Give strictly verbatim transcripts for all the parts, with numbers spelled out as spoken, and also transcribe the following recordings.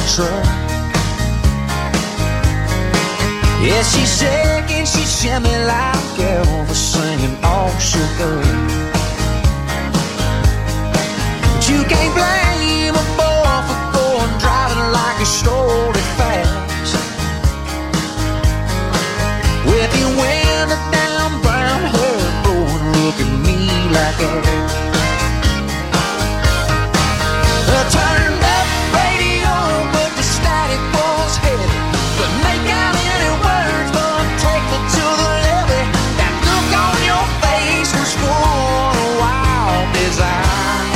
truck. Yeah, she's shaking, she's shimmy like Elvis singing all sugar. But you can't blame a boy for going driving like he stole it fast. With your window down, brown hair blowing, look at me like that. I turned up radio, but the static was heavy. Couldn't make out any words, but take me to the levee. That look on your face was full of wild desire.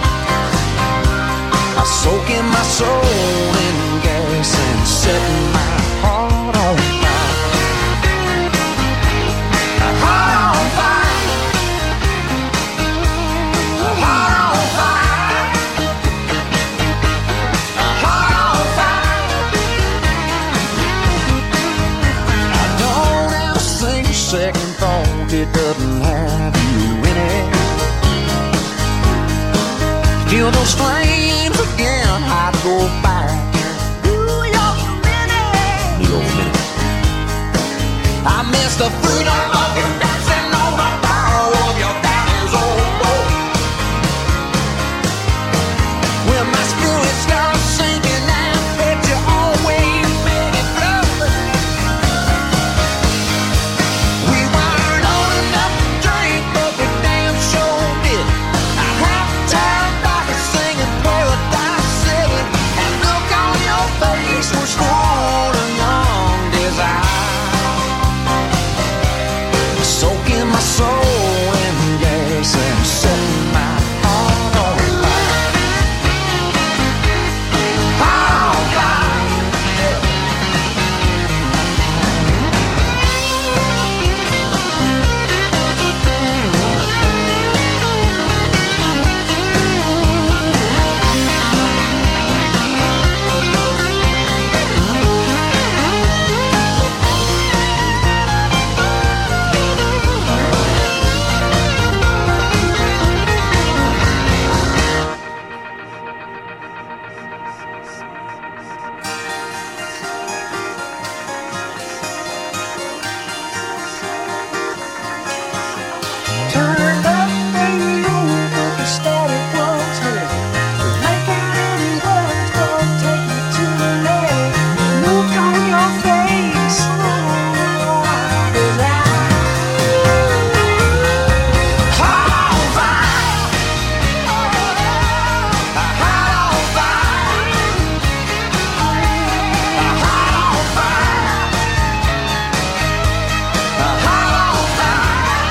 I soak in my soul in gas and setting my heart on fire. A heart on fire. A heart on fire. A heart on fire. I don't have a single second thought it doesn't have you in it. Feel those flames again, I'd go back. Ooh, you're a minute. You're a minute. I miss the freedom of you dancing on the barrel of your daddy's old boat. When my spirit starts sinking, I bet you always made it flow. We weren't old enough to drink, but we damn sure did. I have time back singing Paradise City, and look on your face was full of young desire. Soaking my soul in gas and setting my heart on fire. Heart on fire. Turned up radio, but the static was heavy. Couldn't make out any words, but take me to the levee. Look on your face, oh, desire. Heart on fire. A heart on fire. A heart on fire. A heart on fire.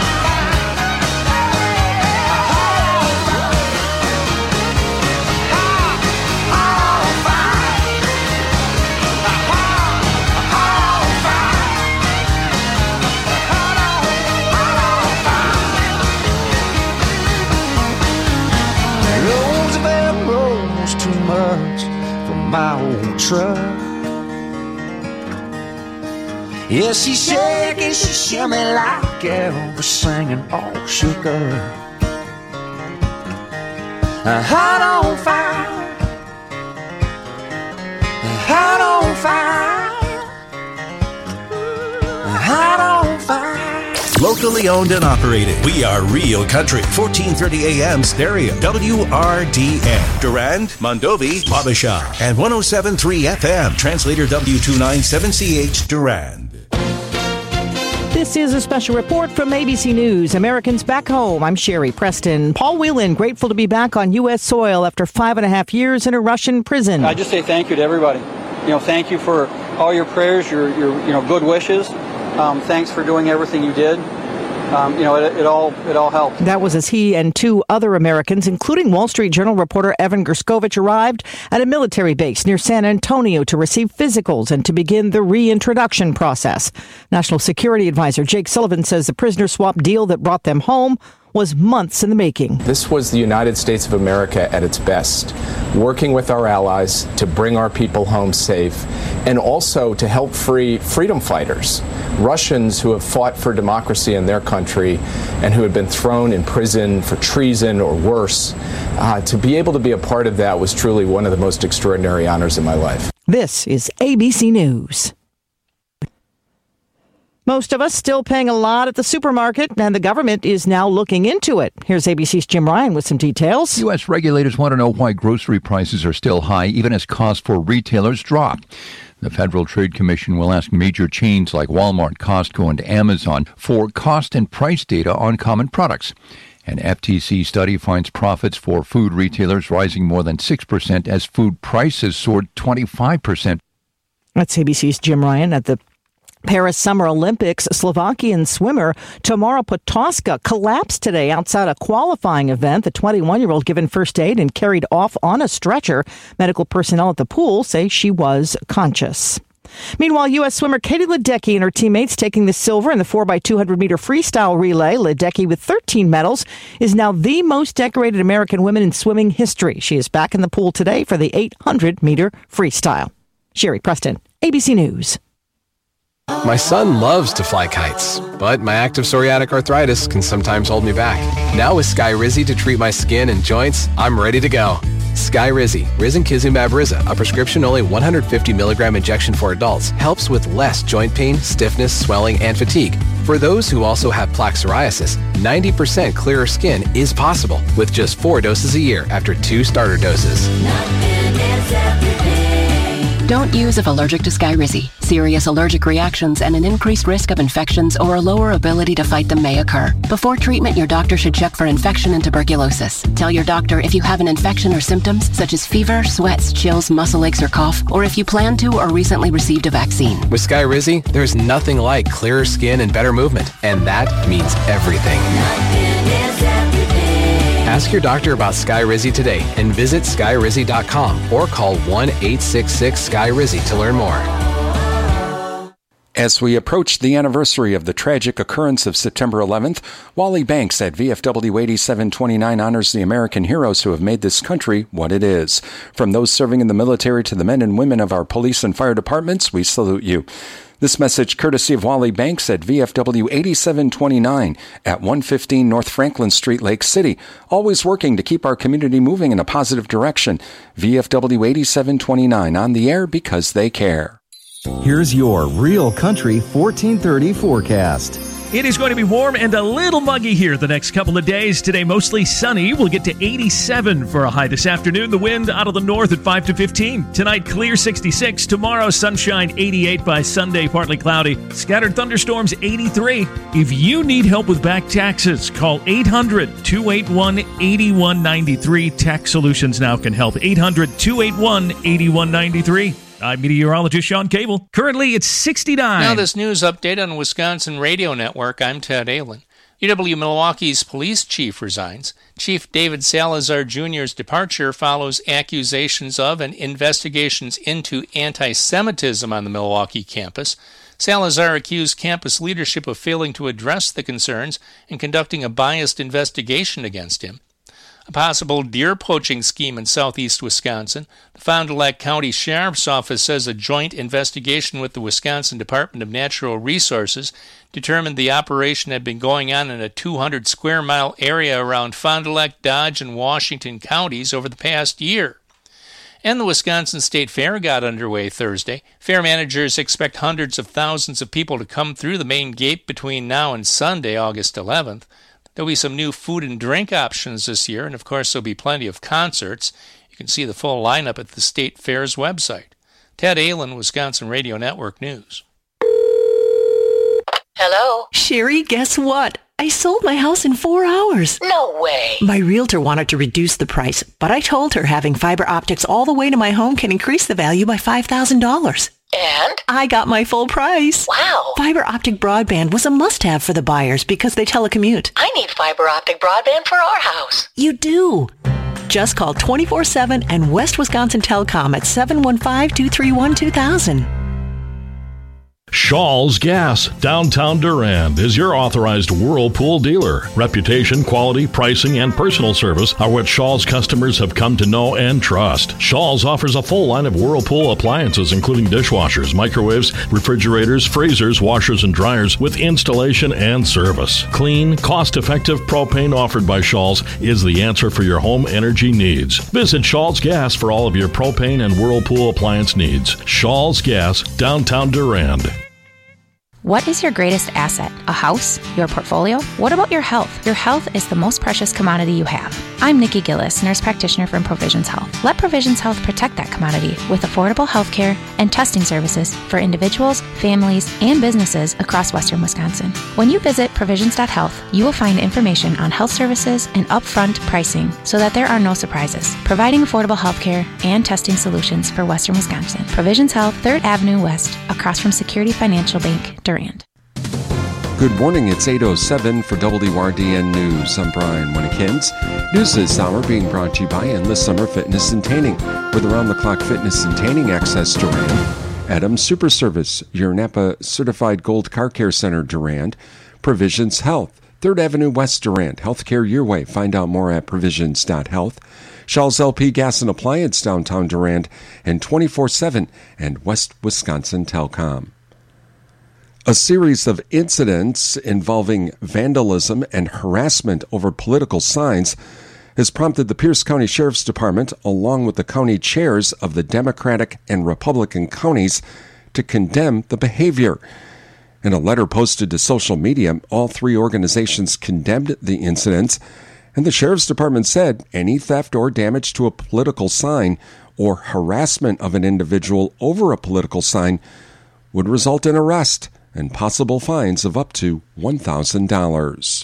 Roosevelt rolls too much for my old truck. Yeah, she's shaking, she's shimmy like Elvis singing all sugar. A heart on fire. A heart on fire. A heart on fire. Locally owned and operated. We are Real Country. fourteen thirty A M stereo. W R D N. Durand, Mondovi, Wabasha. And one oh seven point three F M. Translator W two ninety-seven C H Durand. This is a special report from A B C News. Americans back home. I'm Sherry Preston. Paul Whelan, grateful to be back on U S soil after five and a half years in a Russian prison. I just say thank you to everybody. You know, thank you for all your prayers, your, your you know, good wishes. Um, thanks for doing everything you did. Um, you know, it, it all it all helped. That was as he and two other Americans, including Wall Street Journal reporter Evan Gerskovich, arrived at a military base near San Antonio to receive physicals and to begin the reintroduction process. National Security Advisor Jake Sullivan says the prisoner swap deal that brought them home was months in the making. This was the United States of America at its best, working with our allies to bring our people home safe and also to help free freedom fighters, Russians who have fought for democracy in their country and who had been thrown in prison for treason or worse. Uh, to be able to be a part of that was truly one of the most extraordinary honors in my life. This is A B C News. Most of us still paying a lot at the supermarket, and the government is now looking into it. Here's A B C's Jim Ryan with some details. U S regulators want to know why grocery prices are still high, even as costs for retailers drop. The Federal Trade Commission will ask major chains like Walmart, Costco, and Amazon for cost and price data on common products. An F T C study finds profits for food retailers rising more than six percent as food prices soared twenty-five percent. That's A B C's Jim Ryan. At the Paris Summer Olympics, Slovakian swimmer Tamara Potoska collapsed today outside a qualifying event. The twenty-one-year-old given first aid and carried off on a stretcher. Medical personnel at the pool say she was conscious. Meanwhile, U S swimmer Katie Ledecky and her teammates taking the silver in the four by two hundred meter freestyle relay. Ledecky, with thirteen medals, is now the most decorated American woman in swimming history. She is back in the pool today for the eight hundred meter freestyle. Sherry Preston, A B C News. My son loves to fly kites, but my active psoriatic arthritis can sometimes hold me back. Now with Skyrizi to treat my skin and joints, I'm ready to go. Skyrizi, risankizumab Riza, a prescription-only one hundred fifty milligram injection for adults, helps with less joint pain, stiffness, swelling, and fatigue. For those who also have plaque psoriasis, ninety percent clearer skin is possible with just four doses a year after two starter doses. Don't use if allergic to Skyrizi. Serious allergic reactions and an increased risk of infections or a lower ability to fight them may occur. Before treatment, your doctor should check for infection and tuberculosis. Tell your doctor if you have an infection or symptoms such as fever, sweats, chills, muscle aches, or cough, or if you plan to or recently received a vaccine. With Skyrizi, there's nothing like clearer skin and better movement, and that means everything. Ask your doctor about Skyrizi today and visit skyrizi dot com or call one eight six six Sky Rizzi to learn more. As we approach the anniversary of the tragic occurrence of September eleventh, Wally Banks at V F W eighty-seven twenty-nine honors the American heroes who have made this country what it is. From those serving in the military to the men and women of our police and fire departments, we salute you. This message courtesy of Wally Banks at V F W eighty-seven twenty-nine at one fifteen North Franklin Street, Lake City, always working to keep our community moving in a positive direction. V F W eighty-seven twenty-nine, on the air because they care. Here's your Real Country fourteen thirty forecast. It is going to be warm and a little muggy here the next couple of days. Today, mostly sunny. We'll get to eighty-seven for a high this afternoon. The wind out of the north at five to fifteen. Tonight, clear sixty-six. Tomorrow, sunshine eighty-eight. By Sunday, partly cloudy. Scattered thunderstorms eighty-three. If you need help with back taxes, call eight hundred, two eight one, eight one nine three. Tax Solutions Now can help. eight hundred, two eight one, eight one nine three. I'm meteorologist Sean Cable. Currently, it's sixty-nine. Now, this news update on Wisconsin Radio Network. I'm Ted Ahlin. U W-Milwaukee's police chief resigns. Chief David Salazar Junior's departure follows accusations of and investigations into anti-Semitism on the Milwaukee campus. Salazar accused campus leadership of failing to address the concerns and conducting a biased investigation against him. A possible deer poaching scheme in southeast Wisconsin. The Fond du Lac County Sheriff's Office says a joint investigation with the Wisconsin Department of Natural Resources determined the operation had been going on in a two hundred square mile area around Fond du Lac, Dodge, and Washington counties over the past year. And the Wisconsin State Fair got underway Thursday. Fair managers expect hundreds of thousands of people to come through the main gate between now and Sunday, August eleventh. There'll be some new food and drink options this year, and of course there'll be plenty of concerts. You can see the full lineup at the State Fair's website. Ted Ahlin, Wisconsin Radio Network News. Hello? Sherry, guess what? I sold my house in four hours. No way. My realtor wanted to reduce the price, but I told her having fiber optics all the way to my home can increase the value by five thousand dollars. And? I got my full price. Wow. Fiber optic broadband was a must-have for the buyers because they telecommute. I need fiber optic broadband for our house. You do. Just call twenty-four seven and West Wisconsin Telecom at seven one five, two three one, two thousand. Shaw's Gas, downtown Durand, is your authorized Whirlpool dealer. Reputation, quality, pricing, and personal service are what Shaw's customers have come to know and trust. Shaw's offers a full line of Whirlpool appliances, including dishwashers, microwaves, refrigerators, freezers, washers, and dryers, with installation and service. Clean, cost-effective propane offered by Shaw's is the answer for your home energy needs. Visit Shaw's Gas for all of your propane and Whirlpool appliance needs. Shaw's Gas, downtown Durand. What is your greatest asset? A house? Your portfolio? What about your health? Your health is the most precious commodity you have. I'm Nikki Gillis, nurse practitioner from Provisions Health. Let Provisions Health protect that commodity with affordable health care and testing services for individuals, families, and businesses across western Wisconsin. When you visit provisions dot health, you will find information on health services and upfront pricing so that there are no surprises, providing affordable health care and testing solutions for western Wisconsin. Provisions Health, third Avenue West, across from Security Financial Bank, Durand. Good morning, it's eight oh seven for W R D N News. I'm Brian Winnekins. News this hour being brought to you by Endless Summer Fitness and Tanning, with around-the-clock fitness and tanning access Durand. Adams Super Service, your Napa Certified Gold Car Care Center Durand. Provisions Health, third Avenue West Durand. Healthcare your way. Find out more at provisions dot health. Shaw's L P Gas and Appliance downtown Durand, and twenty-four seven and West Wisconsin Telecom. A series of incidents involving vandalism and harassment over political signs has prompted the Pierce County Sheriff's Department, along with the county chairs of the Democratic and Republican counties, to condemn the behavior. In a letter posted to social media, all three organizations condemned the incidents, and the Sheriff's Department said any theft or damage to a political sign or harassment of an individual over a political sign would result in arrest and possible fines of up to one thousand dollars.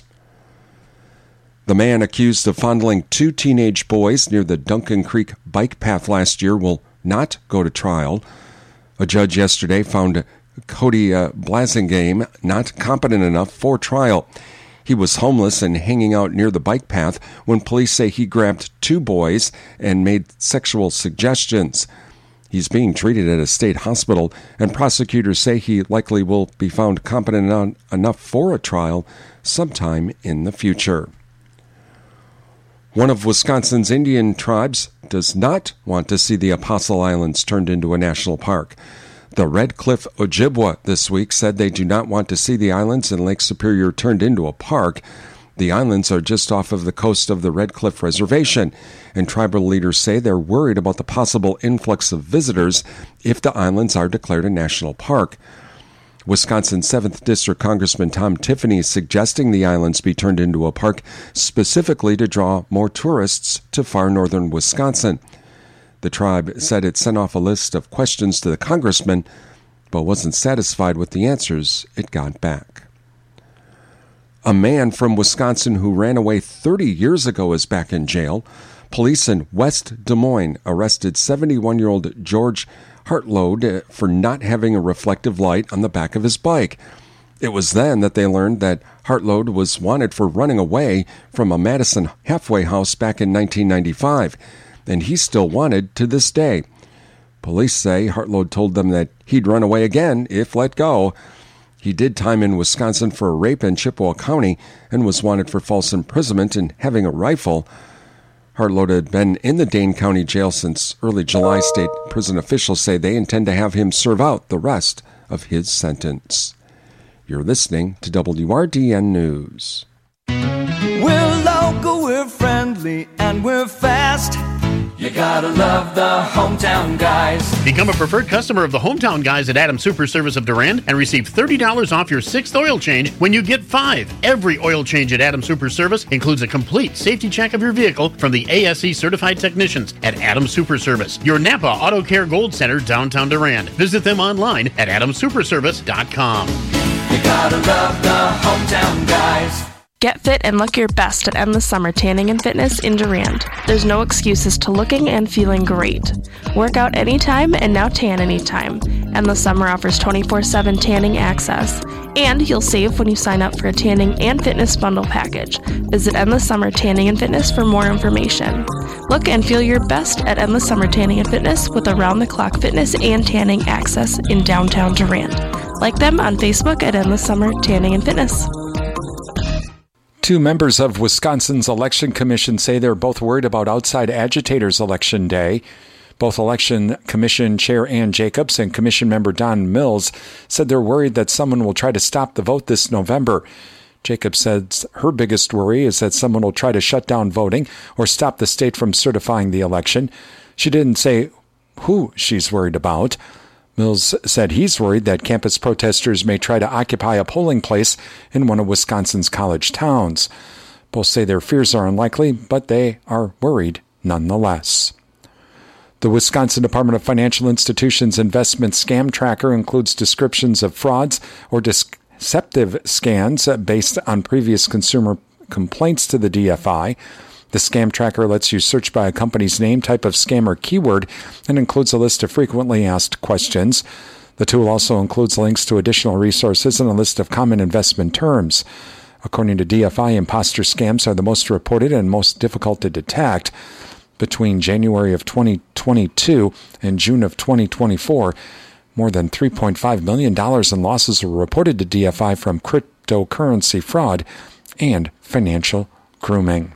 The man accused of fondling two teenage boys near the Duncan Creek bike path last year will not go to trial. A judge yesterday found Cody uh, Blasingame not competent enough for trial. He was homeless and hanging out near the bike path when police say he grabbed two boys and made sexual suggestions. He's being treated at a state hospital, and prosecutors say he likely will be found competent en- enough for a trial sometime in the future. One of Wisconsin's Indian tribes does not want to see the Apostle Islands turned into a national park. The Red Cliff Ojibwa this week said they do not want to see the islands in Lake Superior turned into a park. The islands are just off of the coast of the Red Cliff Reservation, and tribal leaders say they're worried about the possible influx of visitors if the islands are declared a national park. Wisconsin seventh District Congressman Tom Tiffany is suggesting the islands be turned into a park specifically to draw more tourists to far northern Wisconsin. The tribe said it sent off a list of questions to the congressman, but wasn't satisfied with the answers it got back. A man from Wisconsin who ran away thirty years ago is back in jail. Police in West Des Moines arrested seventy-one-year-old George Hartlode for not having a reflective light on the back of his bike. It was then that they learned that Hartlode was wanted for running away from a Madison halfway house back in nineteen ninety-five, and he's still wanted to this day. Police say Hartlode told them that he'd run away again if let go. He did time in Wisconsin for a rape in Chippewa County and was wanted for false imprisonment and having a rifle. Hartlode had been in the Dane County Jail since early July. State prison officials say they intend to have him serve out the rest of his sentence. You're listening to W R D N News. We're local, we're friendly, and we're fast. You gotta love the Hometown Guys. Become a preferred customer of the Hometown Guys at Adams Super Service of Durand and receive thirty dollars off your sixth oil change when you get five. Every oil change at Adams Super Service includes a complete safety check of your vehicle from the A S E certified technicians at Adams Super Service, your Napa Auto Care Gold Center, downtown Durand. Visit them online at adams super service dot com. You gotta love the Hometown Guys. Get fit and look your best at Endless Summer Tanning and Fitness in Durand. There's no excuses to looking and feeling great. Work out anytime and now tan anytime. Endless Summer offers twenty-four seven tanning access. And you'll save when you sign up for a tanning and fitness bundle package. Visit Endless Summer Tanning and Fitness for more information. Look and feel your best at Endless Summer Tanning and Fitness with around-the-clock fitness and tanning access in downtown Durand. Like them on Facebook at Endless Summer Tanning and Fitness. Two members of Wisconsin's Election Commission say they're both worried about outside agitators Election Day. Both Election Commission Chair Ann Jacobs and Commission member Don Mills said they're worried that someone will try to stop the vote this November. Jacobs says her biggest worry is that someone will try to shut down voting or stop the state from certifying the election. She didn't say who she's worried about. Mills said he's worried that campus protesters may try to occupy a polling place in one of Wisconsin's college towns. Both say their fears are unlikely, but they are worried nonetheless. The Wisconsin Department of Financial Institutions Investment Scam Tracker includes descriptions of frauds or deceptive scans based on previous consumer complaints to the D F I. The Scam Tracker lets you search by a company's name, type of scam, or keyword, and includes a list of frequently asked questions. The tool also includes links to additional resources and a list of common investment terms. According to D F I, imposter scams are the most reported and most difficult to detect. Between January of twenty twenty-two and June of twenty twenty-four, more than three point five million dollars in losses were reported to D F I from cryptocurrency fraud and financial grooming.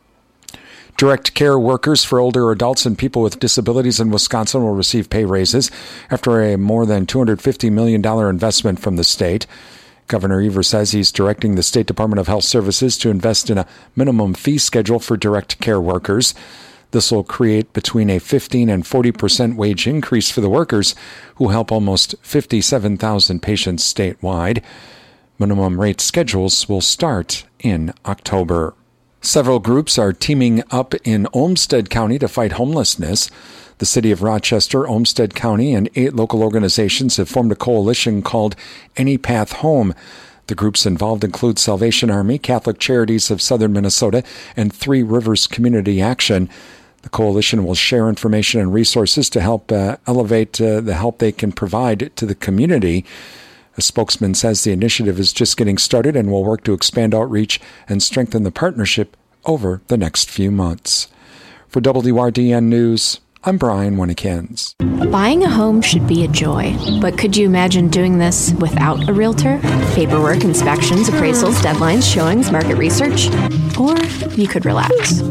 Direct care workers for older adults and people with disabilities in Wisconsin will receive pay raises after a more than two hundred fifty million dollars investment from the state. Governor Evers says he's directing the State Department of Health Services to invest in a minimum fee schedule for direct care workers. This will create between a fifteen and forty percent wage increase for the workers who help almost fifty-seven thousand patients statewide. Minimum rate schedules will start in October. Several groups are teaming up in Olmsted County to fight homelessness. The city of Rochester, Olmsted County, and eight local organizations have formed a coalition called Any Path Home. The groups involved include Salvation Army, Catholic Charities of Southern Minnesota, and Three Rivers Community Action. The coalition will share information and resources to help uh, elevate uh, the help they can provide to the community. A spokesman says the initiative is just getting started and will work to expand outreach and strengthen the partnership over the next few months. For W R D N News, I'm Brian Winnikins. Buying a home should be a joy, but could you imagine doing this without a realtor? Paperwork, inspections, appraisals, deadlines, showings, market research? Or you could relax.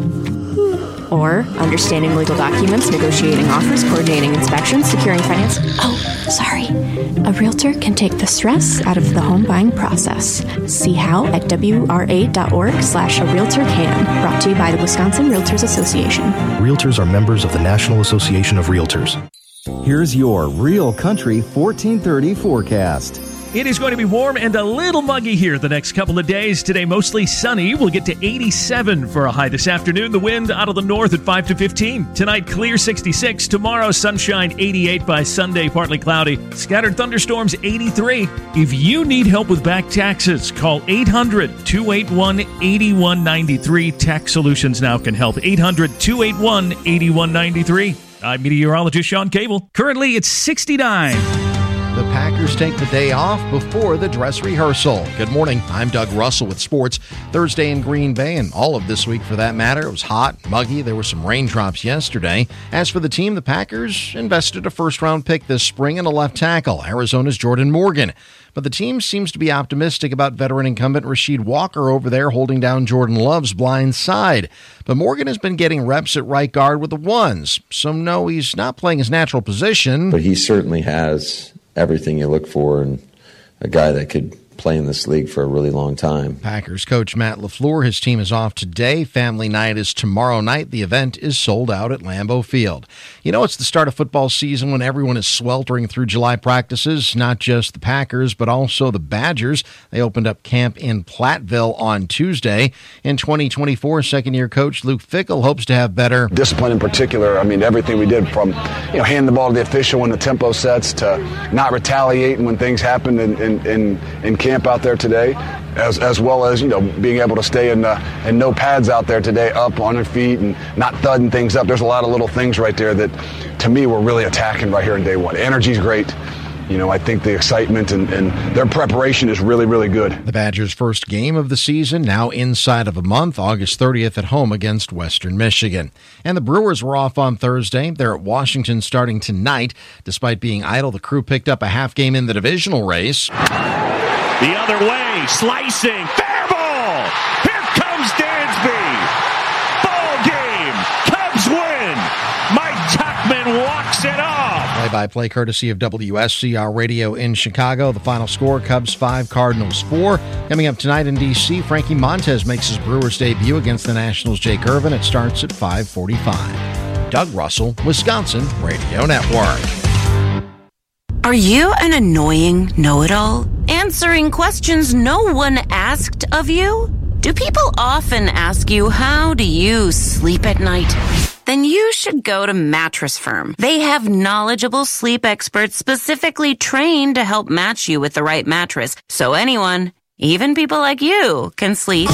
Or understanding legal documents, negotiating offers, coordinating inspections, securing financing. Oh, sorry. A realtor can take the stress out of the home buying process. See how at W R A dot org slash a realtor can. Brought to you by the Wisconsin Realtors Association. Realtors are members of the National Association of Realtors. Here's your Real Country fourteen thirty forecast. It is going to be warm and a little muggy here the next couple of days. Today, mostly sunny. We'll get to eighty-seven for a high this afternoon. The wind out of the north at five to fifteen. Tonight, clear sixty-six. Tomorrow, sunshine eighty-eight. By Sunday, partly cloudy. Scattered thunderstorms eighty-three. If you need help with back taxes, call eight hundred, two eight one, eight one nine three. Tax Solutions Now can help. eight hundred, two eight one, eight one nine three. I'm meteorologist Sean Cable. Currently, it's sixty-nine. The Packers take the day off before the dress rehearsal. Good morning. I'm Doug Russell with sports. Thursday in Green Bay, and all of this week for that matter. It was hot, muggy. There were some raindrops yesterday. As for the team, the Packers invested a first-round pick this spring in a left tackle, Arizona's Jordan Morgan. But the team seems to be optimistic about veteran incumbent Rasheed Walker over there holding down Jordan Love's blind side. But Morgan has been getting reps at right guard with the ones. So no, he's not playing his natural position. But he certainly has everything you look for in a guy that could play in this league for a really long time. Packers coach Matt LaFleur, his team is off today. Family night is tomorrow night. The event is sold out at Lambeau Field. You know, it's the start of football season when everyone is sweltering through July practices, not just the Packers, but also the Badgers. They opened up camp in Platteville on Tuesday. In twenty twenty-four, second-year coach Luke Fickell hopes to have better discipline in particular. I mean, everything we did from, you know, hand the ball to the official when the tempo sets to not retaliating when things happen in, in, in, in camp out there today, as as well as, you know, being able to stay in uh, and no pads out there today, up on your feet and not thudding things up. There's a lot of little things right there that, to me, we're really attacking right here in day one. Energy's great. you know, I think the excitement and, and their preparation is really, really good. The Badgers' first game of the season now inside of a month, August thirtieth at home against Western Michigan. And the Brewers were off on Thursday. They're at Washington starting tonight. Despite being idle, the crew picked up a half game in the divisional race. The other way, slicing, fair ball! Here comes Dansby! Ball game! Cubs win! Mike Tuchman walks it off! Play-by-play courtesy of W S C R Radio in Chicago. The final score, Cubs five, Cardinals four. Coming up tonight in D C, Frankie Montez makes his Brewers debut against the Nationals' Jake Irvin. It starts at five forty-five. Doug Russell, Wisconsin Radio Network. Are you an annoying know-it-all? Answering questions no one asked of you? Do people often ask you, how do you sleep at night? Then you should go to Mattress Firm. They have knowledgeable sleep experts specifically trained to help match you with the right mattress, so anyone, even people like you, can sleep.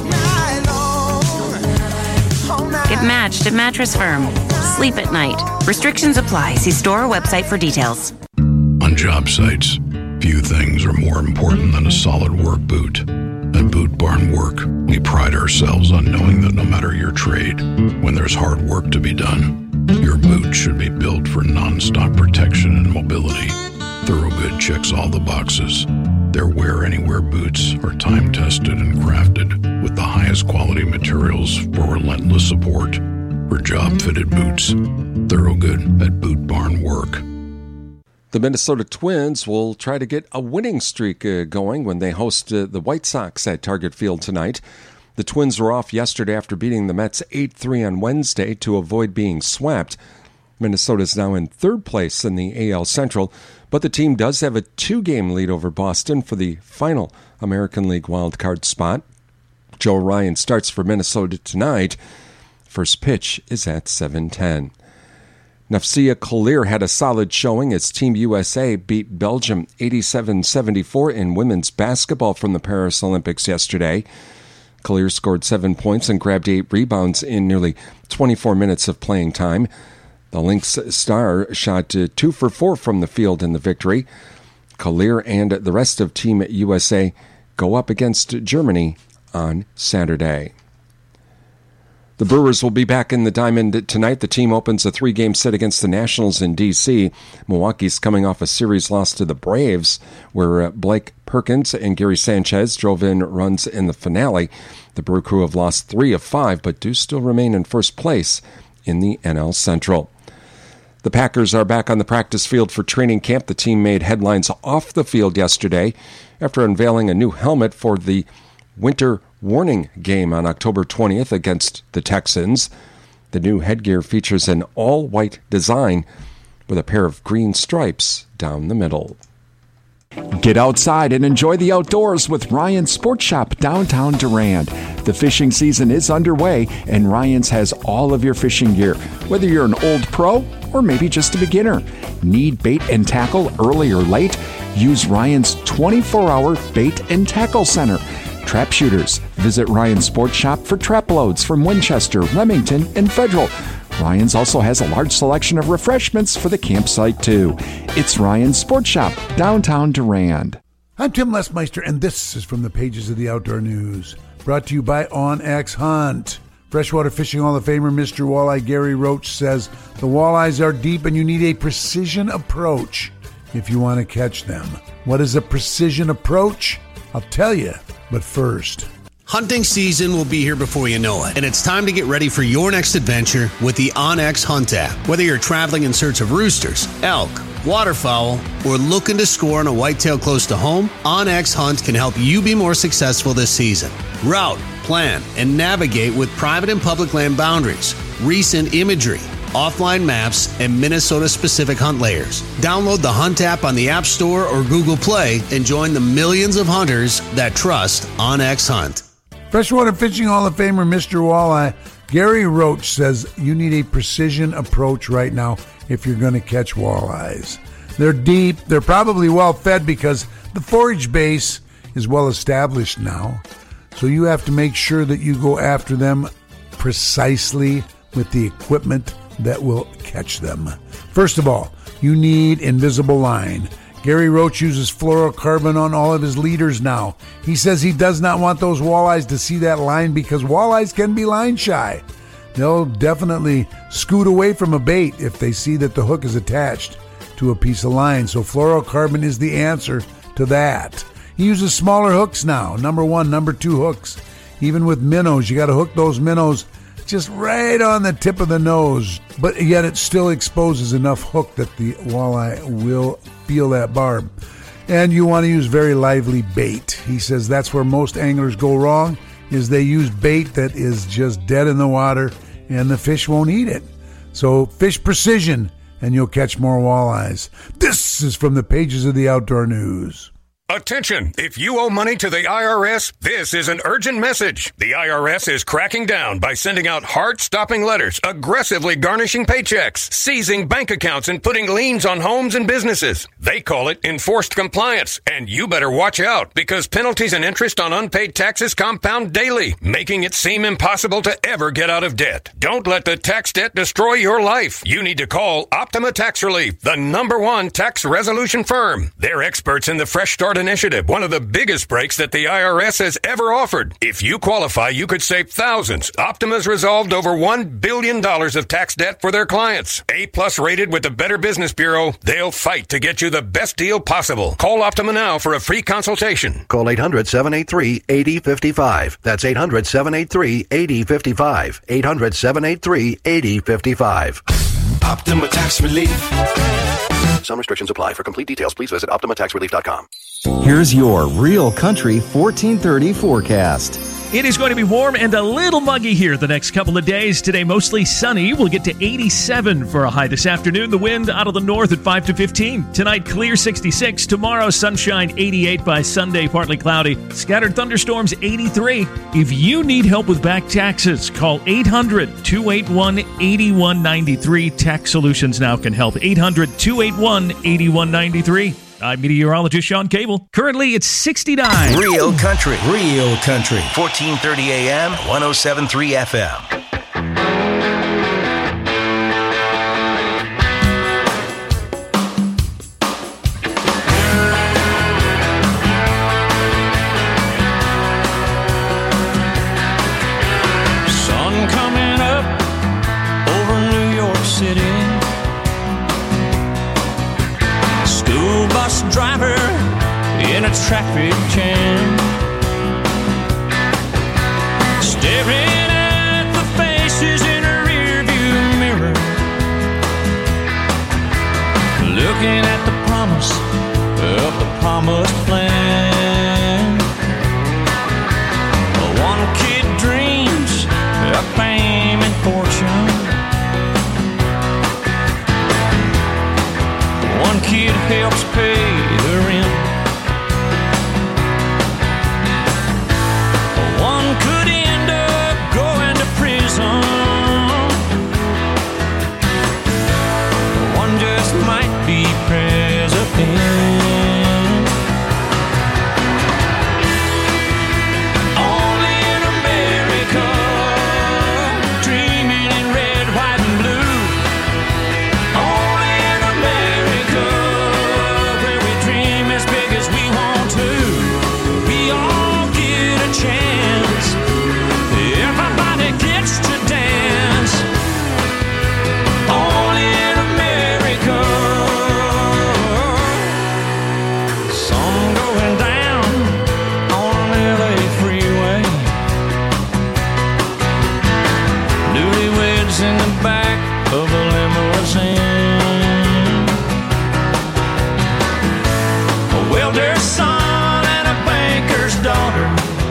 Get matched at Mattress Firm. Sleep at night. Restrictions apply. See store or website for details. On job sites, few things are more important than a solid work boot. At Boot Barn Work, we pride ourselves on knowing that no matter your trade, when there's hard work to be done, your boot should be built for non-stop protection and mobility. Thorogood checks all the boxes. Their Wear Anywhere boots are time-tested and crafted with the highest quality materials for relentless support. For job-fitted boots, Thorogood at Boot Barn Work. The Minnesota Twins will try to get a winning streak uh, going when they host uh, the White Sox at Target Field tonight. The Twins were off yesterday after beating the Mets eight three on Wednesday to avoid being swept. Minnesota is now in third place in the A L Central, but the team does have a two-game lead over Boston for the final American League wildcard spot. Joe Ryan starts for Minnesota tonight. First pitch is at seven ten. Nafsia Kalir had a solid showing as Team U S A beat Belgium eighty-seven seventy-four in women's basketball from the Paris Olympics yesterday. Kalir scored seven points and grabbed eight rebounds in nearly twenty-four minutes of playing time. The Lynx star shot two for four from the field in the victory. Kalir and the rest of Team U S A go up against Germany on Saturday. The Brewers will be back in the diamond tonight. The team opens a three-game set against the Nationals in D C Milwaukee's coming off a series loss to the Braves, where Blake Perkins and Gary Sanchez drove in runs in the finale. The Brew Crew have lost three of five, but do still remain in first place in the N L Central. The Packers are back on the practice field for training camp. The team made headlines off the field yesterday after unveiling a new helmet for the winter warning game on October twentieth against the Texans. The new headgear features an all-white design with a pair of green stripes down the middle. Get outside and enjoy the outdoors with Ryan's Sports Shop downtown Durand. The fishing season is underway, and Ryan's has all of your fishing gear, whether you're an old pro or maybe just a beginner. Need bait and tackle early or late? Use Ryan's twenty-four hour bait and tackle center. Trap shooters, visit Ryan's Sports Shop for trap loads from Winchester, Remington, and Federal. Ryan's also has a large selection of refreshments for the campsite, too. It's Ryan's Sports Shop, downtown Durand. I'm Tim Lesmeister, and this is from the pages of the Outdoor News. Brought to you by OnX Hunt. Freshwater Fishing Hall of Famer Mister Walleye Gary Roach says the walleyes are deep and you need a precision approach if you want to catch them. What is a precision approach? I'll tell you. But first, hunting season will be here before you know it, and it's time to get ready for your next adventure with the OnX Hunt app. Whether you're traveling in search of roosters, elk, waterfowl, or looking to score on a whitetail close to home, OnX Hunt can help you be more successful this season. Route, plan, and navigate with private and public land boundaries, recent imagery, offline maps, and Minnesota-specific hunt layers. Download the Hunt app on the App Store or Google Play and join the millions of hunters that trust OnX Hunt. Freshwater Fishing Hall of Famer Mister Walleye Gary Roach says you need a precision approach right now if you're going to catch walleyes. They're deep. They're probably well fed because the forage base is well established now. So you have to make sure that you go after them precisely with the equipment that will catch them. First of all, you need invisible line. Gary Roach uses fluorocarbon on all of his leaders now. He says he does not want those walleyes to see that line because walleyes can be line shy. They'll definitely scoot away from a bait if they see that the hook is attached to a piece of line. So fluorocarbon is the answer to that. He uses smaller hooks now, number one, number two hooks. Even with minnows, you got to hook those minnows just right on the tip of the nose, but yet it still exposes enough hook that the walleye will feel that barb. And you want to use very lively bait. He says that's where most anglers go wrong, is they use bait that is just dead in the water and the fish won't eat it. So fish precision and you'll catch more walleyes. This is from the pages of the Outdoor News. Attention! If you owe money to the I R S, this is an urgent message. The I R S is cracking down by sending out heart-stopping letters, aggressively garnishing paychecks, seizing bank accounts, and putting liens on homes and businesses. They call it enforced compliance, and you better watch out because penalties and interest on unpaid taxes compound daily, making it seem impossible to ever get out of debt. Don't let the tax debt destroy your life. You need to call Optima Tax Relief, the number one tax resolution firm. They're experts in the Fresh Start Initiative, one of the biggest breaks that the I R S has ever offered. If you qualify, you could save thousands. Optima's resolved over one billion dollars of tax debt for their clients. A-plus rated with the Better Business Bureau, they'll fight to get you the best deal possible. Call Optima now for a free consultation. Call eight hundred, seven eight three, eight zero five five. That's eight hundred, seven eight three, eight zero five five. eight hundred, seven eight three, eight zero five five. Optima Tax Relief. Some restrictions apply. For complete details, please visit optima tax relief dot com. Here's your Real Country fourteen thirty forecast. It is going to be warm and a little muggy here the next couple of days. Today, mostly sunny. We'll get to eighty-seven for a high this afternoon. The wind out of the north at five to fifteen. Tonight, clear sixty-six. Tomorrow, sunshine eighty-eight. By Sunday, partly cloudy. Scattered thunderstorms eighty-three. If you need help with back taxes, call eight hundred, two eight one, eight one nine three. Tax Solutions now can help. eight hundred, two eight one, eight one nine three. I'm meteorologist Sean Cable. Currently, it's sixty-nine. Real Country. Real Country. fourteen thirty A M, one oh seven point three F M. Sun coming up over New York City. School bus driver in a traffic jam, staring at the faces in a rearview mirror, looking at the promise of the promised land. One kid dreams of fame and fortune. One kid helps pay the rent. One could end up going to prison. One just might be president. Only in America, dreaming in red, white, and blue. Only in America, where we dream as big as we want to. We all get a chance. Everybody gets to dance. Only in America. Sun going down on an L A freeway. Newlyweds in the back of a limousine. A welder's son and a banker's daughter.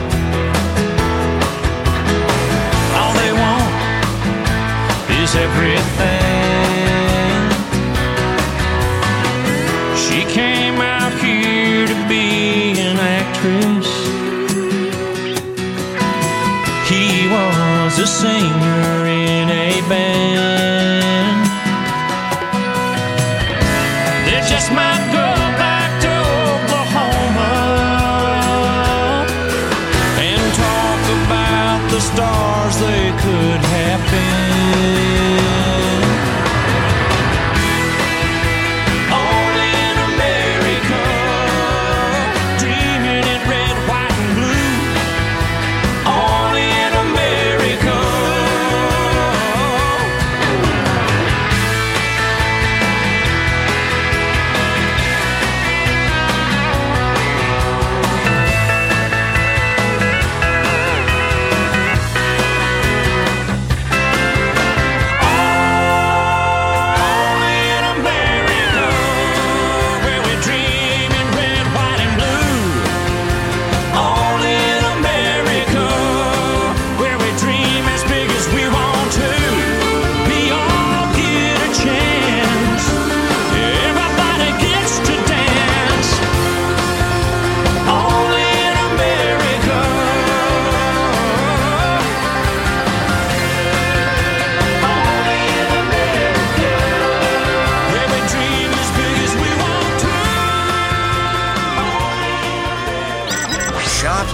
All they want is everything. She came out here to be an actress. He was a singer in a band. They just might go back to Oklahoma and talk about the stars they could have been.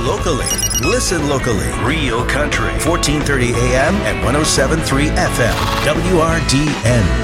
locally. Listen locally. Real Country. fourteen thirty A M and one oh seven point three F M. W R D N.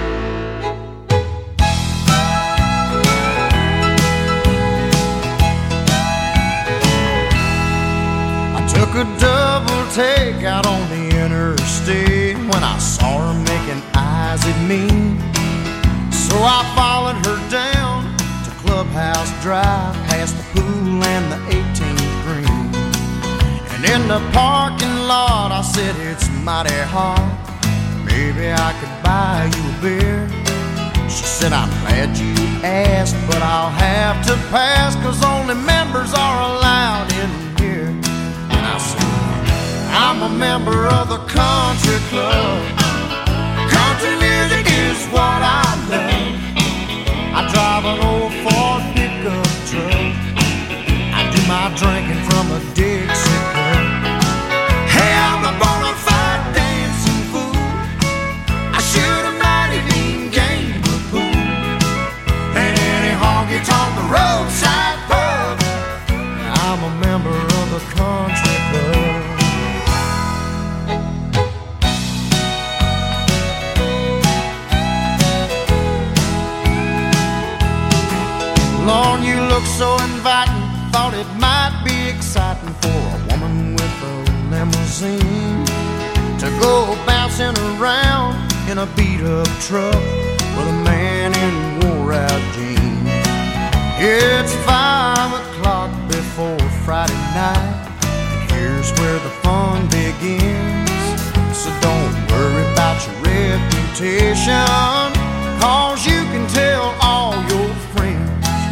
Took a double take out on the interstate when I saw her making eyes at me. So I followed her down to Clubhouse Drive, past the pool and the eighteenth green. And in the parking lot I said, it's mighty hot, maybe I could buy you a beer. She said, I'm glad you asked, but I'll have to pass, 'cause only members are allowed in here. I said, I'm a member of the country club. Country music is what I love. I drive an old Ford pickup truck. I do my drinking from a Dixie cup. Hey, I'm a bona fide dancing fool. I shoot a mighty mean game of pool. And any honky-tonk roadside pub. I'm a member of the country club. Lord, you look so inviting. Thought it might be exciting for a woman with a limousine to go bouncing around in a beat-up truck with a man in wore-out jeans. It's five o'clock before Friday night, and here's where the fun begins. So don't worry about your reputation, 'cause you can tell all your friends.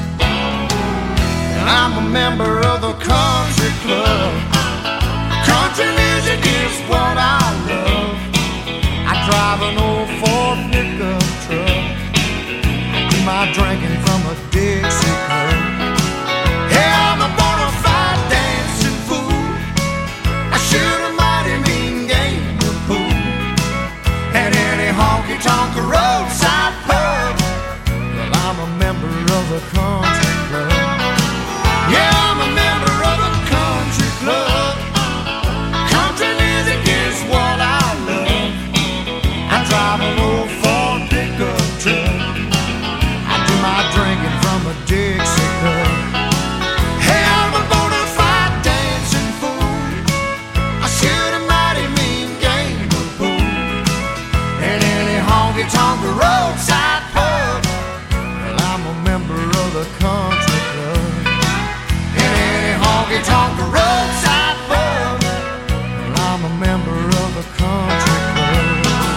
And I'm a member of the country club. Country music is what I love. I drive an old Ford pickup truck. I do my drinking from a Dixie cup. Hey, I'm a bona fide dancing fool. I shoot a mighty mean game of pool. At any honky-tonk roadside pub. Well, I'm a member of the country club. Yeah, I'm a member of the country club. Country music is what I love. I drive an old Ford pickup truck. I do my drinking from a Dixie cup. Hey, I'm a bona fide dancing fool. I shoot a mighty mean game of pool. And any honky-tonk roadside pub. Well, I'm a member of the country club. And any honky-tonk roadside pub. Well, I'm a member of the country club.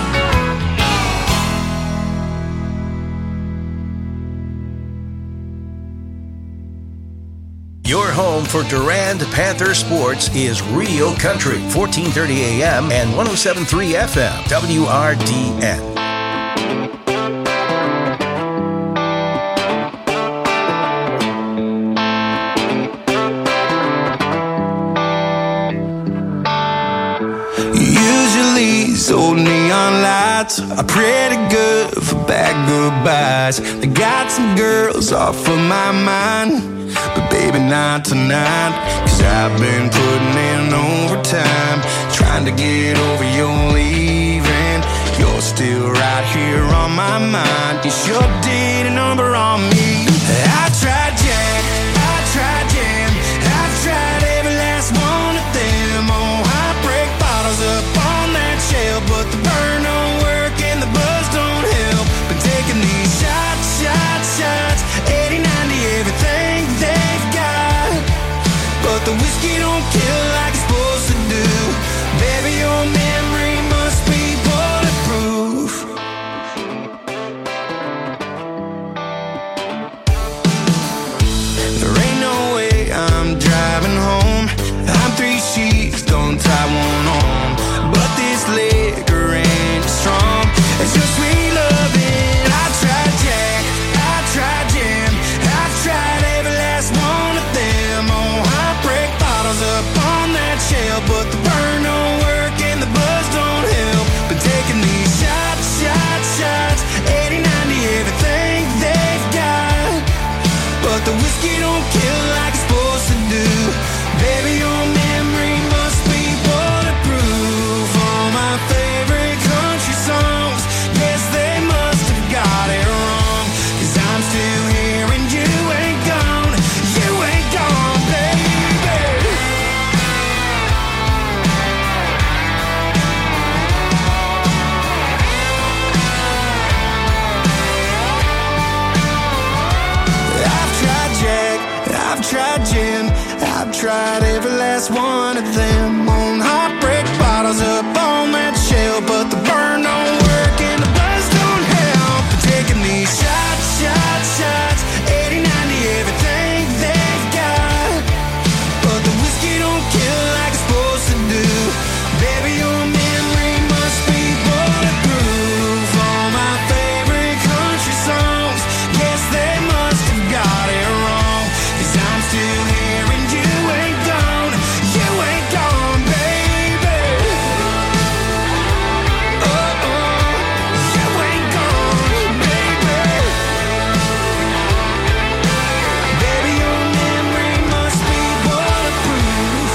Your home for Durand Panther sports is Real Country, fourteen thirty A M and one oh seven point three F M, W R D N. Usually these old neon lights are pretty good for bad goodbyes. They got some girls off of my mind, but baby not tonight. 'Cause I've been putting in overtime, trying to get over your leaving. You're still right here on my mind. You sure did a number on me. I tried Jack, I tried Jam, I've tried every last one of them. Oh, I break bottles up on that shelf, but the burn don't work and the buzz don't help. Been taking these shots, shots, shots, eighty, ninety, everything they've got, but the whiskey don't kill like it's supposed to do. Baby, your memory must be bulletproof. There ain't no way I'm driving home. I'm three sheets, don't tie one on, but this liquor ain't strong. It's just sweet loving. I tried Jack, I tried Jam, I've tried every last one of them. Oh, I break bottles up on that shelf, but the burn don't work and the buzz don't help. But taking these shots, shots, shots, eighty, ninety, everything they've got, but the whiskey don't kill like it's supposed to do. Baby, tried gin, I've tried every last one of them. On heartbreak bottles up on that shelf, but the burn don't work and the buzz don't help. Taking these shots, shots, shots, eighty, ninety, everything they've got, but the whiskey don't kill like it's supposed to do. Baby, your memory must be bulletproof. All my favorite country songs, yes, they must have got it wrong, 'cause I'm still here and you ain't gone, you ain't gone, baby. Oh, oh, you ain't gone, baby. Baby, your memory must be bulletproof.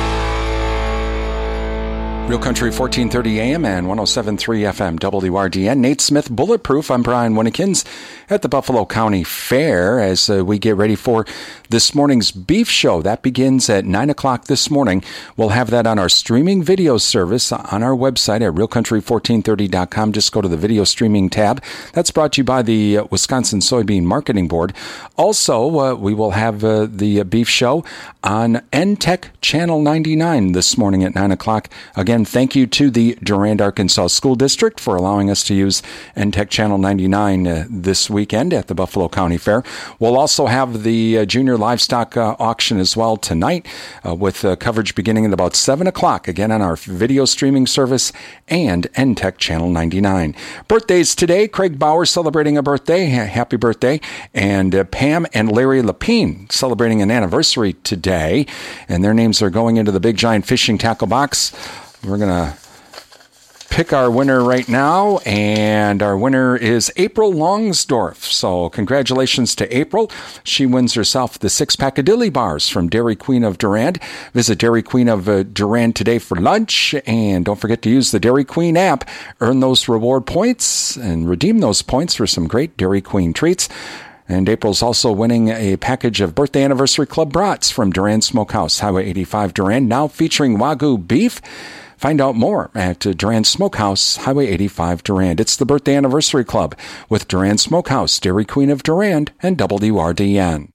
Real Country fourteen thirty A M and one oh seven point three F M W R D N. Nate Smith, Bulletproof. I'm Brian Winnekins at the Buffalo County Fair as uh, we get ready for this morning's beef show. That begins at nine o'clock this morning. We'll have that on our streaming video service on our website at real country fourteen thirty dot com. Just go to the video streaming tab. That's brought to you by the uh, Wisconsin Soybean Marketing Board. Also, uh, we will have uh, the uh, beef show on N T E C Channel ninety-nine this morning at nine o'clock. Again, thank you to the Durand, Arkansas School District for allowing us to use N T E C Channel ninety-nine uh, this weekend at the Buffalo County Fair. We'll also have the uh, Junior Livestock uh, Auction as well tonight uh, with uh, coverage beginning at about seven o'clock, again on our video streaming service and N T E C Channel ninety-nine. Birthdays today, Craig Bauer celebrating a birthday. Happy birthday. And uh, Pam and Larry Lapine celebrating an anniversary today. And their names are going into the Big Giant Fishing Tackle Box. We're going to pick our winner right now, and our winner is April Longsdorf. So congratulations to April. She wins herself the six-pack of Dilly Bars from Dairy Queen of Durand. Visit Dairy Queen of uh, Durand today for lunch, and don't forget to use the Dairy Queen app. Earn those reward points and redeem those points for some great Dairy Queen treats. And April's also winning a package of birthday anniversary club brats from Durand Smokehouse, Highway eighty-five Durand, now featuring Wagyu beef. Find out more at Durand Smokehouse, Highway eighty-five Durand. It's the birthday anniversary club with Durand Smokehouse, Dairy Queen of Durand, and W R D N.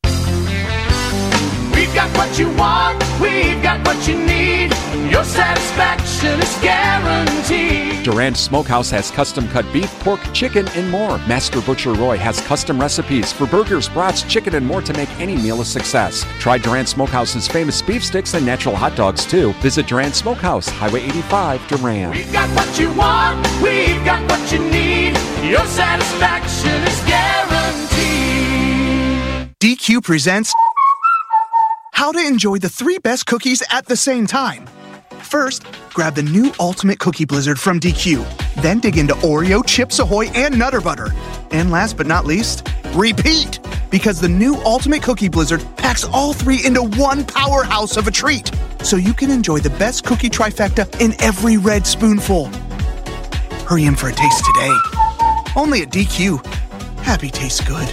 We've got what you want, we've got what you need. Your satisfaction is guaranteed. Durand Smokehouse has custom-cut beef, pork, chicken, and more. Master Butcher Roy has custom recipes for burgers, brats, chicken, and more to make any meal a success. Try Durand Smokehouse's famous beef sticks and natural hot dogs, too. Visit Durand Smokehouse, Highway eighty-five, Durand. We've got what you want, we've got what you need. Your satisfaction is guaranteed. D Q presents How to Enjoy the Three Best Cookies at the Same Time. First, grab the new Ultimate Cookie Blizzard from D Q. Then dig into Oreo, Chips Ahoy, and Nutter Butter. And last but not least, repeat! Because the new Ultimate Cookie Blizzard packs all three into one powerhouse of a treat. So you can enjoy the best cookie trifecta in every red spoonful. Hurry in for a taste today. Only at D Q. Happy tastes good.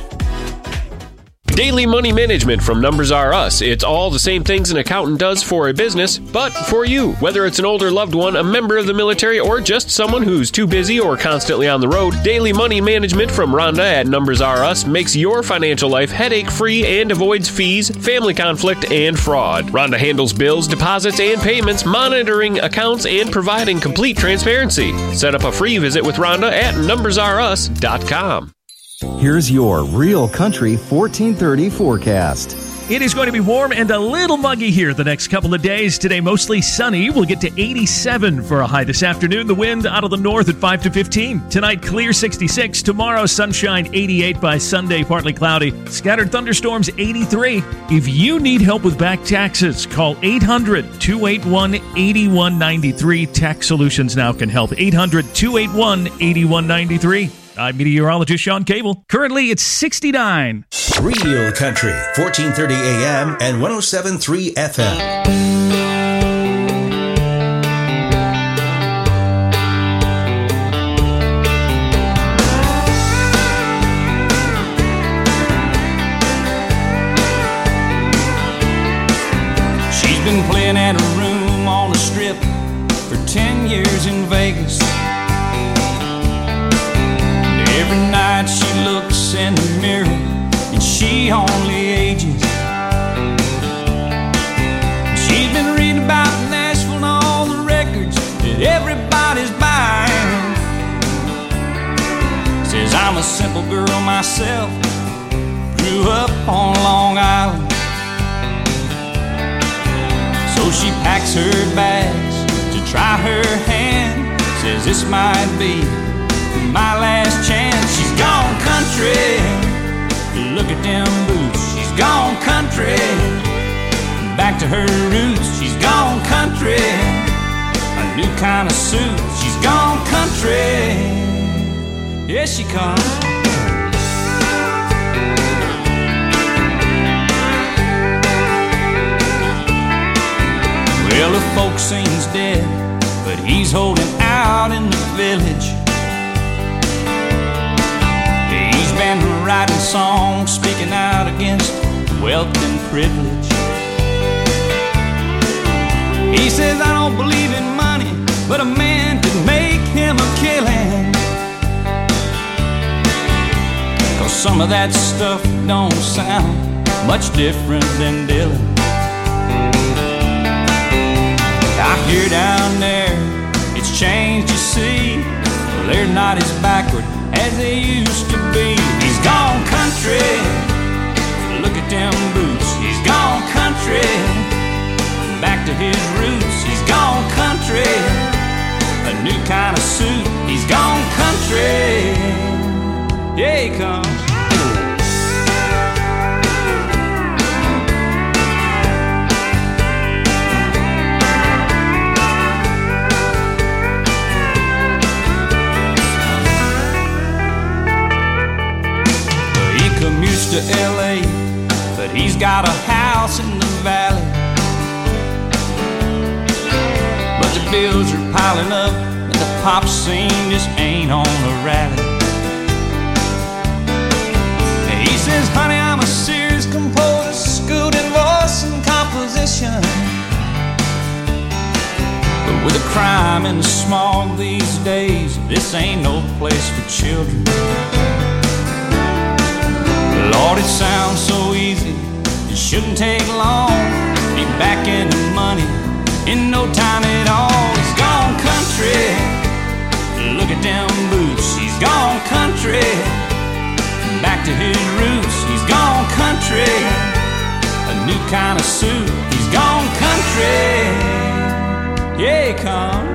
Daily money management from Numbers R Us. It's all the same things an accountant does for a business, but for you. Whether it's an older loved one, a member of the military, or just someone who's too busy or constantly on the road, Daily Money Management from Rhonda at Numbers R Us makes your financial life headache-free and avoids fees, family conflict, and fraud. Rhonda handles bills, deposits, and payments, monitoring accounts, and providing complete transparency. Set up a free visit with Rhonda at numbers r us dot com. Here's your Real Country fourteen thirty forecast. It is going to be warm and a little muggy here the next couple of days. Today, mostly sunny. We'll get to eighty-seven for a high this afternoon. The wind out of the north at five to fifteen. Tonight, clear sixty-six. Tomorrow, sunshine eighty-eight. By Sunday, partly cloudy. Scattered thunderstorms eighty-three. If you need help with back taxes, call eight hundred, two eight one, eight one nine three. Tax Solutions Now can help. eight hundred, two eight one, eight one nine three. I'm meteorologist Sean Cable. Currently, it's sixty-nine. Real Country, fourteen thirty A M and one oh seven point three F M. She's been playing at a room on the strip for ten years in Vegas. Every night she looks in the mirror and she only ages. I'm a simple girl myself, grew up on Long Island. So she packs her bags to try her hand, says this might be my last chance. She's gone country, look at them boots. She's gone country, back to her roots. She's gone country, a new kind of suit. She's gone country, here she comes. Well, the folks seems dead, but he's holding out in the village. He's been writing songs, speaking out against wealth and privilege. He says, I don't believe in money, but a man could make him a killing. Cause some of that stuff don't sound much different than Dylan. I hear down there, it's changed, you see. Well, they're not as backward as they used to be. He's gone country, look at them boots. He's gone country, back to his roots. He's gone country, a new kind of suit. He's gone country, yeah he comes. Commutes to L A, but he's got a house in the valley. But the bills are piling up, and the pop scene just ain't on the rally. He says, honey, I'm a serious composer, schooled in voice and composition. But with the crime and the smog these days, this ain't no place for children. Lord, it sounds so easy, it shouldn't take long. Be back in the money in no time at all. He's gone country, look at them boots. He's gone country, back to his roots. He's gone country, a new kind of suit. He's gone country, yeah he comes.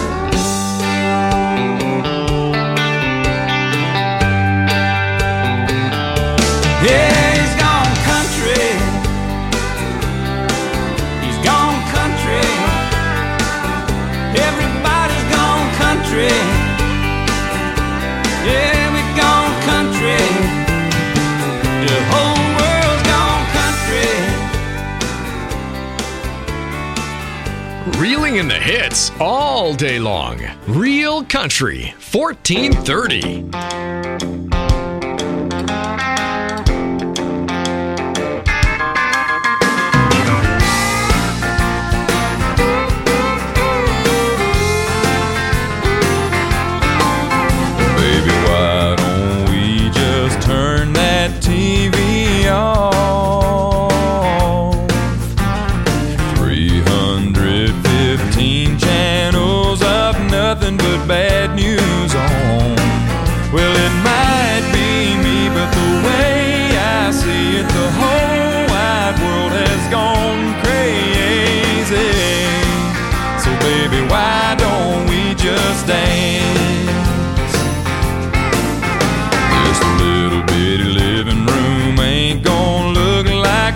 Yeah, he's gone country. He's gone country. Everybody's gone country. Yeah, we've gone country. The whole world's gone country. Reeling in the hits all day long. Real Country, fourteen thirty. T V off. three hundred fifteen channels of nothing but bad news on. Well, it might be me, but the way I see it, the whole wide world has gone crazy. So baby, why don't we just dance? Just a little bitty living room ain't gonna look like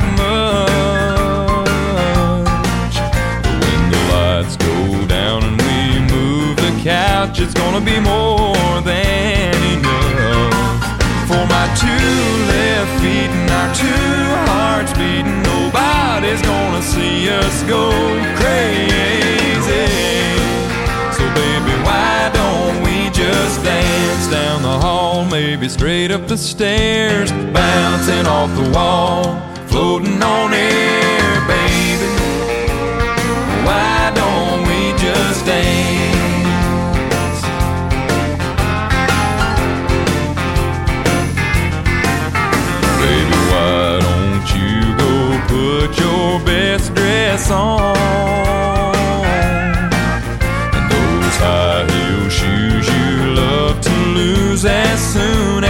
much. But when the lights go down and we move the couch, it's gonna be more than enough. For my two left feet and our two hearts beating, nobody's gonna see us go crazy. So baby, why don't we just dance down the hall, maybe straight up the stairs, bouncing off the wall, floating on air, baby. Why don't we just dance? Baby, why don't you go put your best dress on, and those high heel shoes you love to lose as soon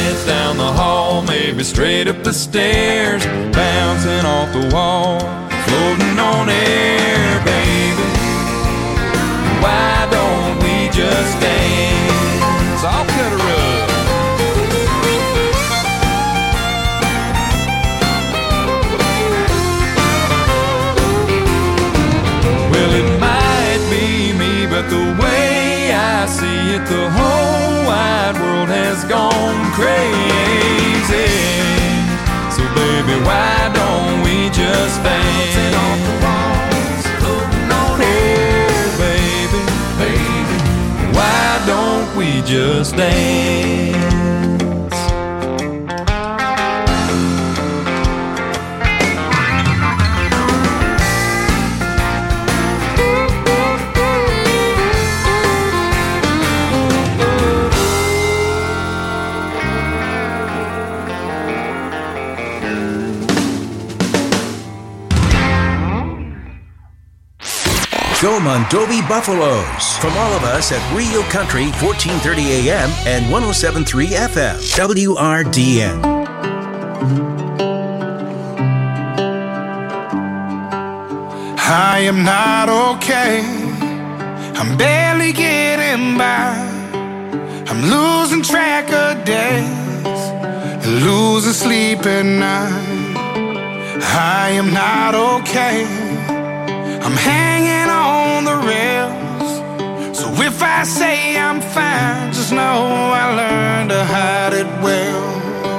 minutes down the hall, maybe straight up the stairs, bouncing off the wall, floating on air, baby. Why don't we just dance? I'll cut her up. Well, it might be me, but the way I see it, the whole wide world has gone crazy. So baby, why don't we just dance? Off the walls, floating on air, baby, baby. Why don't we just dance? Go Mondovi Buffaloes. From all of us at Rio Country, fourteen thirty A M and one oh seven point three F M. W R D N. I am not okay. I'm barely getting by. I'm losing track of days, losing sleep at night. I am not okay. I'm hanging on the rails. So if I say I'm fine, just know I learned to hide it well.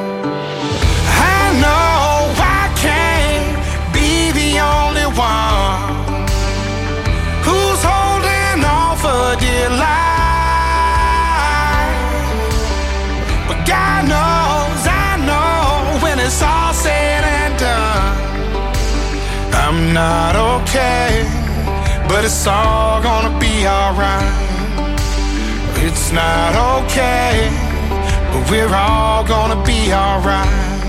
I know I can't be the only one who's holding on for dear life. But God knows, I know, when it's all said and done, I'm not okay, but it's all gonna be alright. It's not okay, but we're all gonna be alright.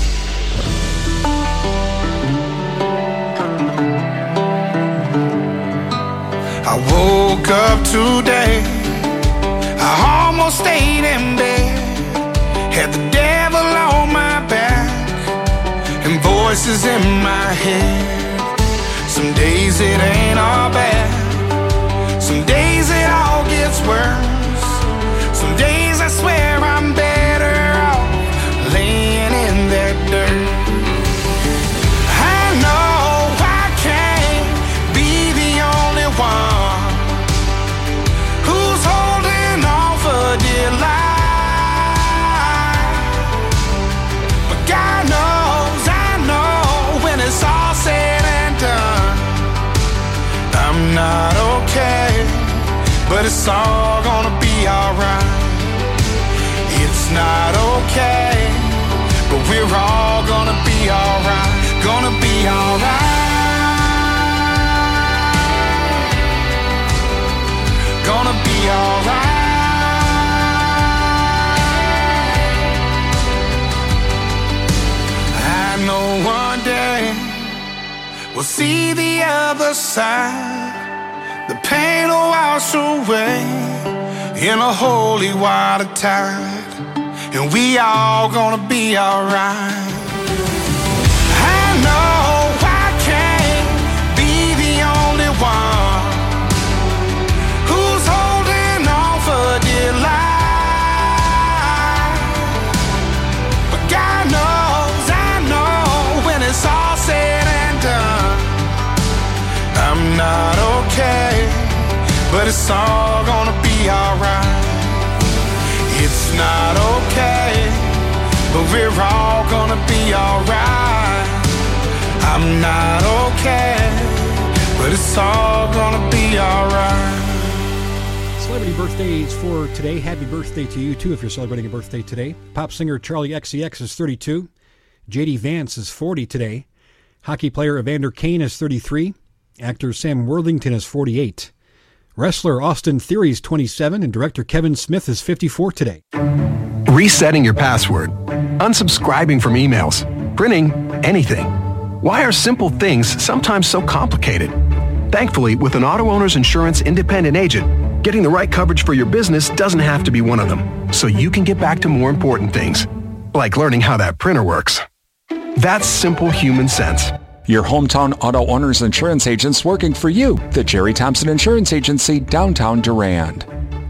I woke up today, I almost stayed in bed, had the devil on my back and voices in my head. Some days it ain't all bad, some days it all gets worse. Some days I swear I'm better off laying in that dirt. I know I can't be the only one who's holding on for dear life. But God knows, I know, when it's all said and done, I'm not okay, but it's all gonna be alright. It's not okay, but we're all gonna be alright. Gonna be alright. Gonna be alright. I know one day we'll see the other side. The pain will wash away in a holy water tide, and we all gonna be alright. I know I can't be the only one who's holding on for dear life. But God knows, I know, when it's all said and done, I'm not okay, but it's all gonna be alright. It's not okay, but we're all gonna be alright. I'm not okay, but it's all gonna be alright. Celebrity birthdays for today. Happy birthday to you, too, if you're celebrating a birthday today. Pop singer Charlie X C X is thirty-two. J D Vance is forty today. Hockey player Evander Kane is thirty-three. Actor Sam Worthington is forty-eight. Wrestler Austin Theory is twenty-seven, and director Kevin Smith is fifty-four today. Resetting your password, unsubscribing from emails, printing anything. Why are simple things sometimes so complicated? Thankfully, with an auto owner's insurance independent agent, Getting the right coverage for your business doesn't have to be one of them, so you can get back to more important things, like learning how that printer works. That's simple human sense. Your hometown auto owner's insurance agents working for you. The Jerry Thompson Insurance Agency, downtown Durand.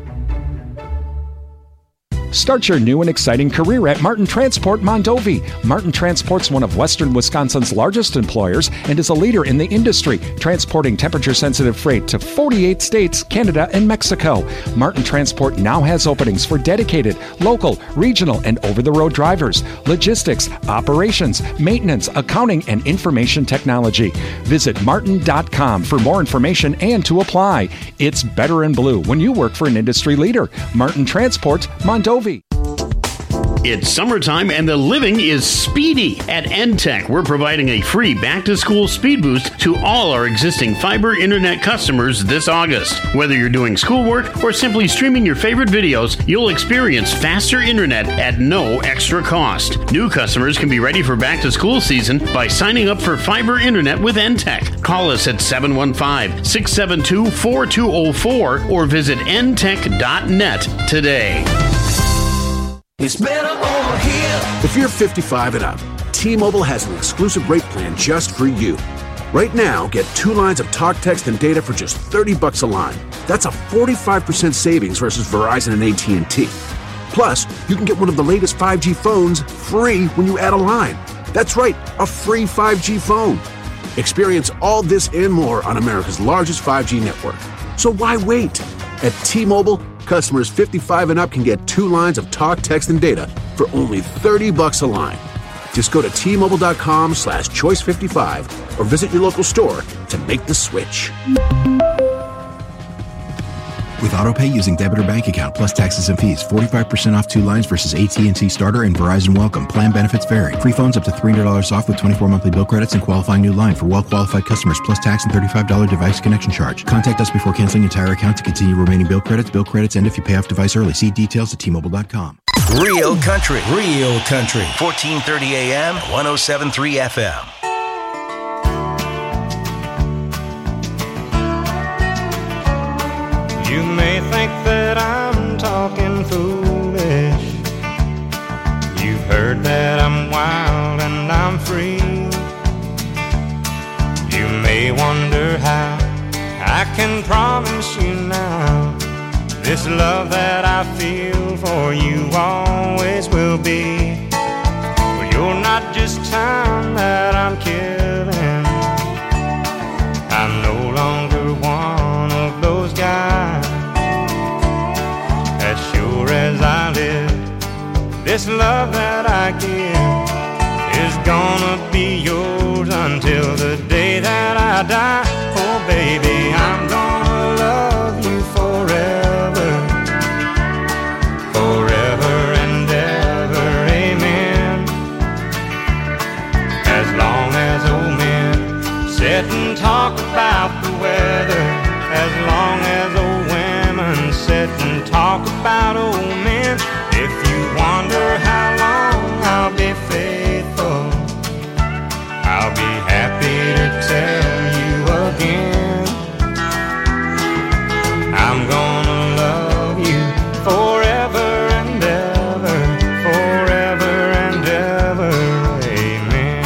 Start your new and exciting career at Martin Transport Mondovi. Martin Transport's one of western Wisconsin's largest employers and is a leader in the industry, transporting temperature-sensitive freight to forty-eight states, Canada, and Mexico. Martin Transport now has openings for dedicated, local, regional, and over-the-road drivers, logistics, operations, maintenance, accounting, and information technology. Visit martin dot com for more information and to apply. It's better in blue when you work for an industry leader. Martin Transport Mondovi. It's summertime and the living is speedy. At EndTech, we're providing a free back-to-school speed boost to all our existing fiber internet customers this August. Whether you're doing schoolwork or simply streaming your favorite videos, you'll experience faster internet at no extra cost. New customers can be ready for back-to-school season by signing up for fiber internet with EndTech. Call us at seven one five, six seven two, four two zero four or visit end tech dot net today. It's better over here. If you're fifty-five and up, T-Mobile has an exclusive rate plan just for you. Right now, get two lines of talk, text, and data for just thirty bucks a line. That's a forty-five percent savings versus Verizon and A T and T. Plus, you can get one of the latest five G phones free when you add a line. That's right, a free five G phone. Experience all this and more on America's largest five G network. So why wait? At T-Mobile, customers fifty-five and up can get two lines of talk, text, and data for only thirty bucks a line. Just go to T-Mobile.com slash choice 55 or visit your local store to make the switch. With AutoPay using debit or bank account plus taxes and fees, forty-five percent off two lines versus A T and T Starter and Verizon Welcome. Plan benefits vary. Free phones up to three hundred dollars off with twenty-four monthly bill credits and qualifying new line for well-qualified customers plus tax and thirty-five dollars device connection charge. Contact us before canceling entire account to continue remaining bill credits. Bill credits end if you pay off device early. See details at T Mobile dot com. Real Country. Real Country. fourteen thirty A M, one oh seven point three F M. You may think that I'm talking foolish. You've heard that I'm wild and I'm free. You may wonder how I can promise you now this love that I feel for you always will be. Well, you're not just time that I'm killing. I'm no longer one of those guys. As sure as I live, this love that I give is gonna be yours until the day that I die. Oh baby, I'm gonna love you forever, forever and ever, amen. As long as old men sit and talk about the weather, as long as old women sit and talk about old men. If you wonder how long I'll be faithful, I'll be happy to tell you again. I'm gonna love you forever and ever, forever and ever, amen.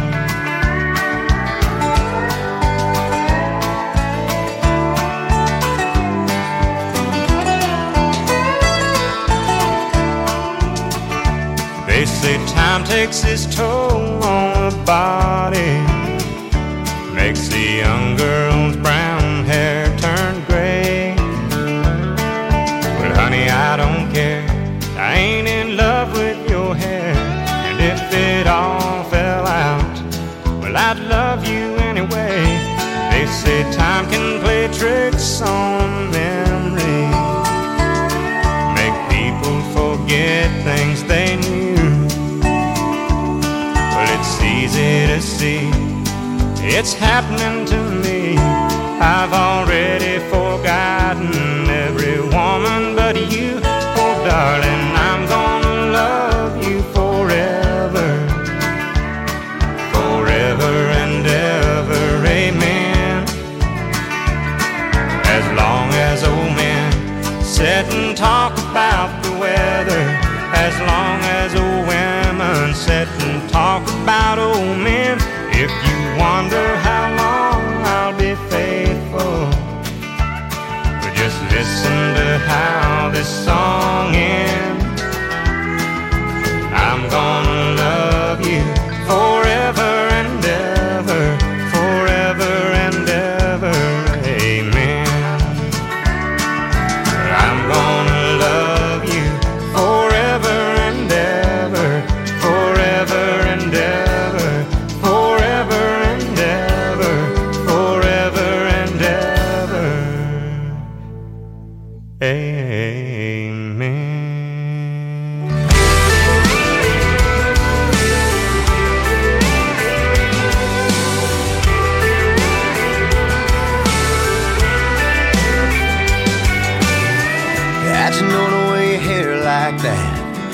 They say time takes its toll on the body, makes the young girl's brown hair turn gray. Well, honey, I don't care. I ain't in love with your hair. And if it all fell out, well, I'd love you anyway. They say time can play tricks on memory, make people forget things they knew. Well, it's easy to see it's happening to me. I've already forgotten every woman but you. Oh, darling, I'm gonna love you forever, forever and ever, amen. As long as old men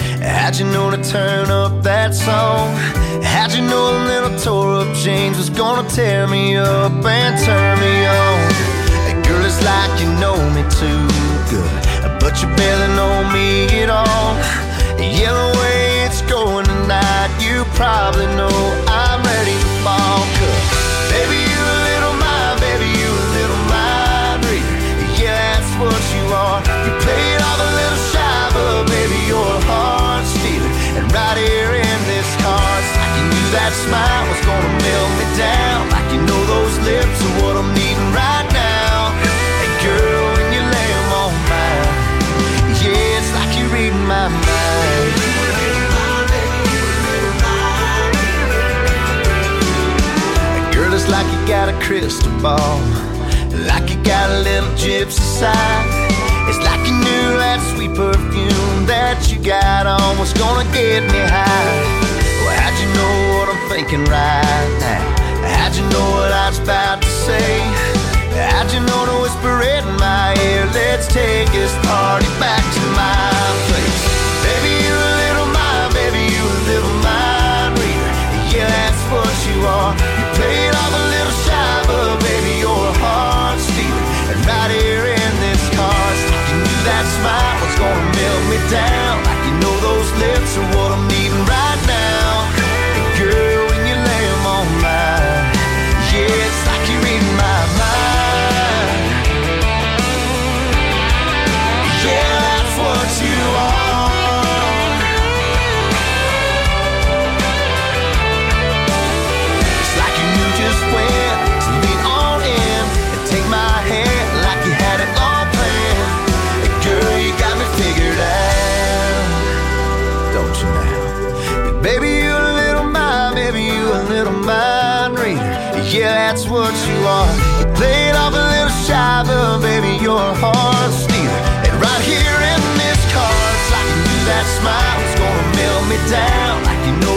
How'd you know to turn up that song? How'd you know a little tore up jeans was gonna tear me up and turn me on? Hey, girl, it's like you know me too good, but you barely know me at all. Yeah, the way it's going tonight, you probably know I'm ready to fall. 'Cause baby, you a little mind, baby, you a little mind reader. Yeah, that's what you are. You play it off a little shy, but baby, you're a heart stealer. And right here in this car, it's like you knew that smile was gonna melt me down. Like you know those lips are what I'm needing right now. Hey girl, when you lay them on mine, yeah, it's like you're reading my mind. Girl, it's like you got a crystal ball, like you got a little gypsy side. It's like you knew that sweet perfume that you got on was gonna get me high. Well, how'd you know what I'm thinking right now? How'd you know what I was about to say? How'd you know to whisper it in my ear? Let's take this party back to my place. Baby, you a little mind, baby, you a little mind reader. Yeah, that's what you are. You play it off a little shy, but baby, you're a heart stealer. And right here in this car, it's like you knew that smile was gonna melt me down. Like you know those lips are what I'm needing right now. And girl, when you lay them on mine, yeah, it's like you're reading my mind. Yeah, that's what you are. It's like you knew just when to lean on in and take my hand like you had it all planned. And girl, you got me figured out, don't you now? But baby, you a little mind, baby, you a little mind reader. Yeah, that's what you are. You play it off a little shy, but baby, you're a heart stealer. And right here in this car, it's like you knew that smile was gonna melt me down. Like you